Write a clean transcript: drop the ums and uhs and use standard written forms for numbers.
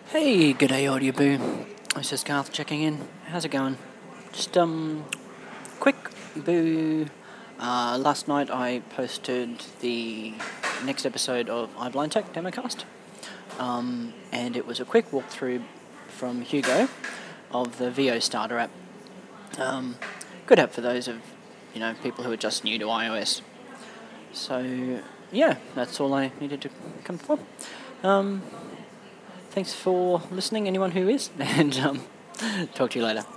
Hey, g'day audio boo. This is Garth checking in. How's it going? Just quick boo. Last night I posted the next episode of iBlind Tech Democast. And it was a quick walkthrough from Hugo of the VO Starter app. Good app for those of people who are just new to iOS. So yeah, that's all I needed to come for. Thanks for listening, anyone who is, and talk to you later.